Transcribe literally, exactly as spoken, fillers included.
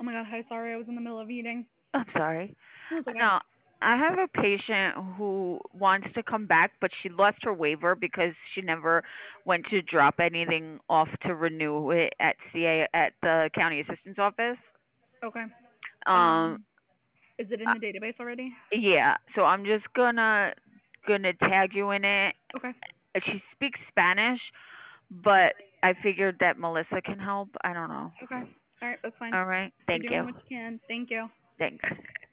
my god, hi, sorry, I was in the middle of eating. I'm sorry. No, it's okay. No, I have a patient who wants to come back, but she lost her waiver because she never went to drop anything off to renew it at C A at the county assistant's office. Okay. Um, Um, is it in uh, the database already? yeah, so I'm just gonna gonna tag you in it. Okay. Uh, She speaks Spanish, but I figured that Melissa can help. I don't know. Okay. All right, that's fine. All right. You're Thank doing you. what you can. Thank you. Thanks.